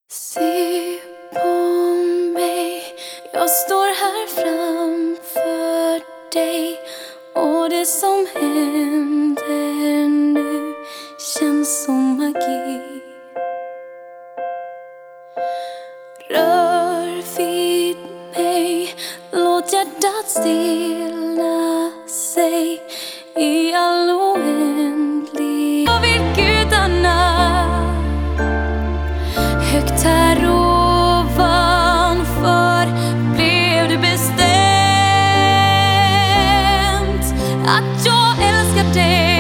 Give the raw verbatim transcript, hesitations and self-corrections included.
Se på mig, jag står här framför dig, och det som händer nu känns som magi. Rör vid mig, låt hjärtat stilla sig i all oändlig. Jag vill gudarna högt här ovanför blev det bestämt att jag älskar dig.